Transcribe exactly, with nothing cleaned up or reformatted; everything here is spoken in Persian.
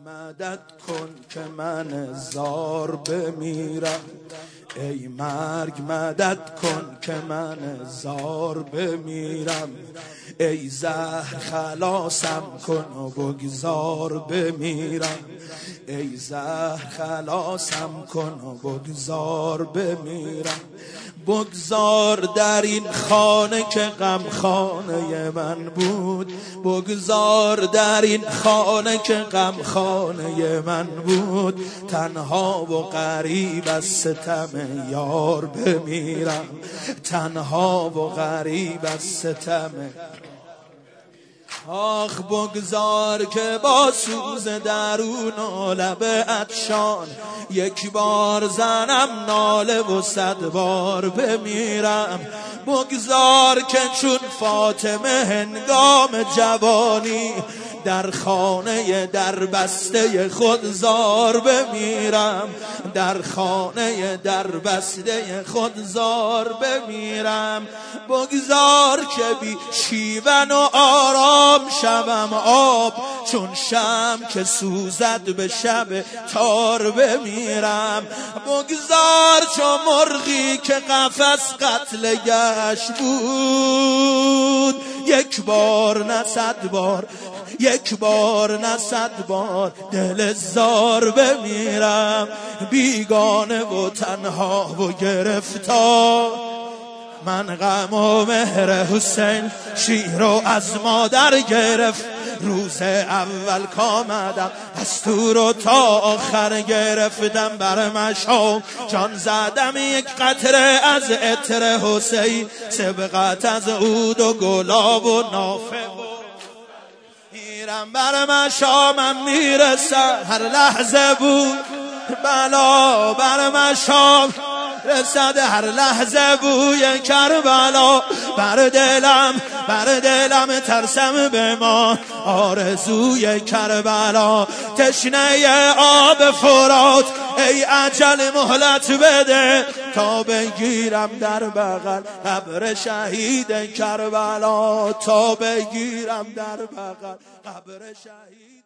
مدد کن که من زار بمیرم، ای مرگ مدد کن که من زار بمیرم، ای زهر خلاصم کن و بگذار بمیرم، ای زهر خلاصم کن و بگذار بمیرم. بگذار در این خانه که غم خانه من بود، بگذار در این خانه که غم خانه من بود، تنها و غریب از ستم یار بمیرم، تنها و غریب از ستم. آخ بگذار که با سوز درون و لب عطشان یک بار زنم ناله و صد بار بمیرم. بگذار که چون فاطمه هنگام جوانی در خانه در بسته خود زار بمیرم، در خانه در بسته خود زار بمیرم. بگذار که بی شیون و آرام شوم آب، چون شمع که سوزد به شب تار بمیرم. بگذار چون مرغی که قفس قتل گشت بود، یک بار نه صد بار، یک بار نه صد بار دل زار بمیرم. بیگانه و تنها و گرفتار، من غم و مهر حسین شیر و از مادر گرفت. روز اول کامدم از تو رو تا آخر گرفتم بر مشام، جان زدم یک قطره از عطر حسین، سبقت از عود و گلاب و نافه میرم بر مشامم میرسم. هر لحظه بود بلا بر مشام رسد، هر لحظه بوی کربلا بر دلم، بر دلم ترسم بمان آرزوی کربلا. تشنه آب فرات ای اجل مهلت بده، تا بگیرم در بغل قبر شهید کربلا، تا بگیرم در بغل قبر شهید